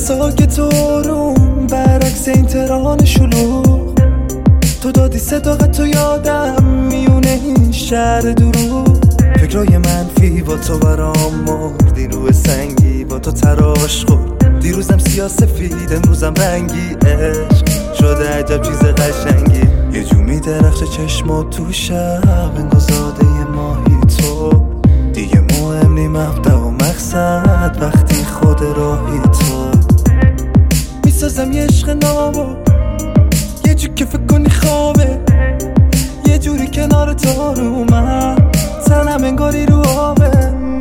ساکت و آروم، برعکس این تهران شلوغ. تو دادی صداقت و یادم میونه این شهر دروغ. فکرای منفی با تو برام مردی روی سنگی، با تو تراش خورد. دیروزم سیاه سفید امروزم رنگی، عشق شده عجب چیز قشنگی. یه جو میدرخشه چشمات تو شب، انگار زاده ماهی تو. دیگه مهم نی مبدأ و مقصد وقتی خود راهی تو. میسازم یه عشق نامو، یه جو که فکر کنی خوابه، یه جوری کنار تو رو من تنم انگاری رو آبه.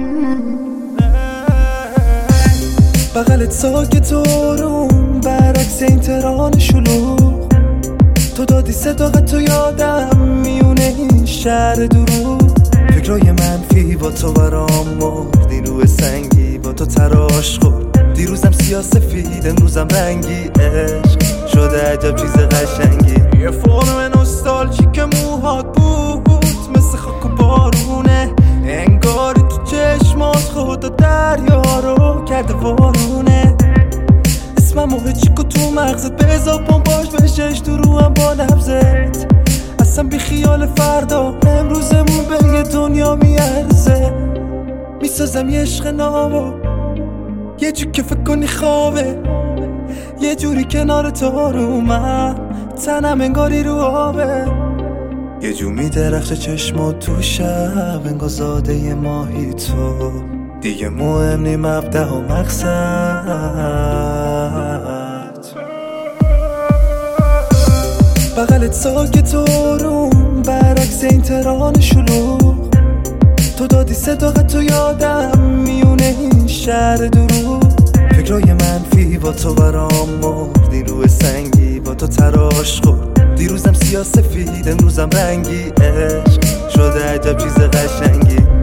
بغلت ساکت و آروم، برعکس این تهران شلوغ. تو دادی صداقت و یادم میونه این شهر دروغ. فکرای منفی با تو برام مردی روی سنگی، با تو تراش خورد. دیروزم سیاه سفید امروزم رنگی، عشق شده عجب چیز قشنگی. یه فرم نوستالژی که موهات بود مثل خاک و بارونه، انگاری تو چشمات خدا دریا رو کرده وارونه. اسمم هیچیکو تو مغزت بذار پمپاش بشش تو روحم با نبزت. اصلا بی خیال فردا امروزمون به یه دنیا میارزه. میسازم یه عشق نامو، یه جو که فکر کنی خوابه، یه جوری کنار تو رو من تنم انگاری رو آبه. یه جو میدرخشه چشمات تو شب، انگار زاده ماهی تو. دیگه مهم نی مبدأ و مقصد. بغلت ساکت و آروم، برعکس این تهران شلوغ. تو دادی صداقت و یادم میونه این شهر دروغ. فکرای منفی با تو برام مردی روی سنگی، با تو تراش خورد. دیروزم سیاه سفید امروزم رنگی، عشق شده عجب چیز قشنگی.